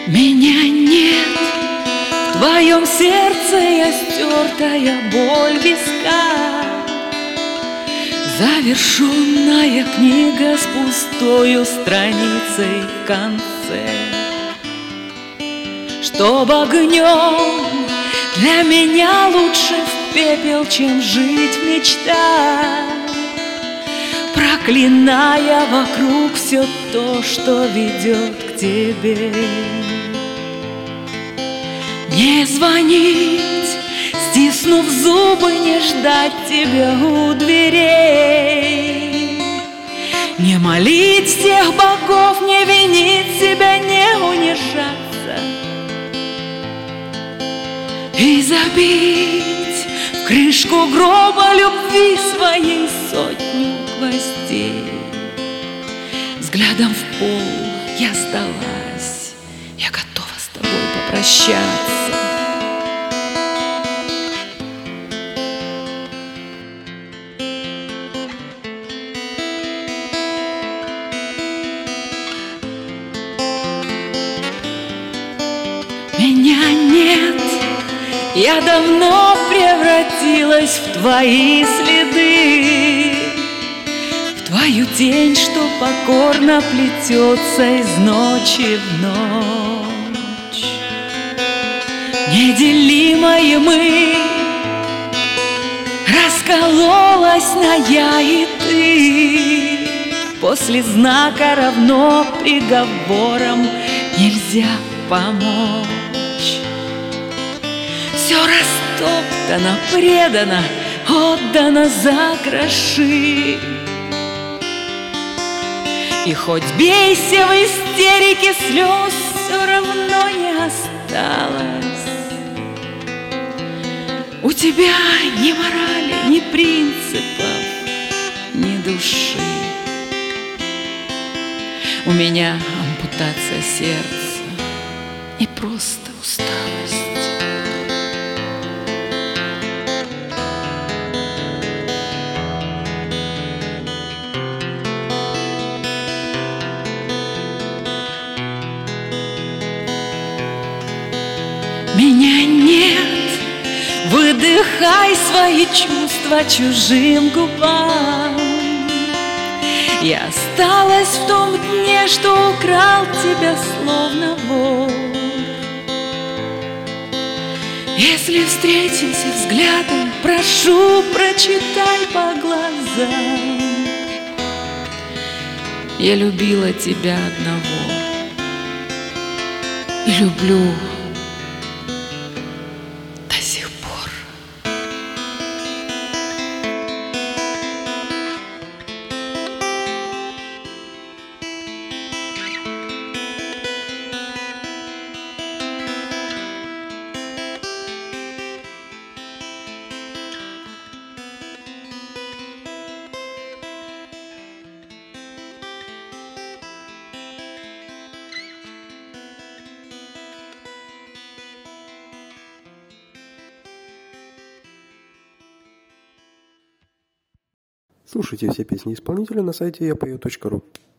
Меня нет, в твоем сердце я стертая боль виска, завершенная книга с пустою страницей в конце. Чтоб огнем для меня лучше в пепел, чем жить в мечтах, проклиная вокруг все то, что ведет к тебе. Не звонить, стиснув зубы, не ждать тебя у дверей, не молить всех богов, не винить себя, не унижаться и забить в крышку гроба любви своей сотню гвоздей. Взглядом в пол я сдалась, я готова с тобой попрощаться. Меня нет, я давно превратилась в твои следы, в твою тень, что покорно плетется из ночи в ночь. Неделимые мы, раскололась на я и ты. После знака равно приговором нельзя помочь. Все растоптано, предано, отдано за гроши. И хоть бейся в истерике, слез все равно не осталось. У тебя ни морали, ни принципов, ни души. У меня ампутация сердца и просто усталость. Меня нет, выдыхай свои чувства чужим губам. Я осталась в том дне, что украл тебя словно вор. Если встретимся взглядом, прошу, прочитай по глазам. Я любила тебя одного и люблю до сих пор. Слушайте все песни исполнителя на сайте yapою.ru.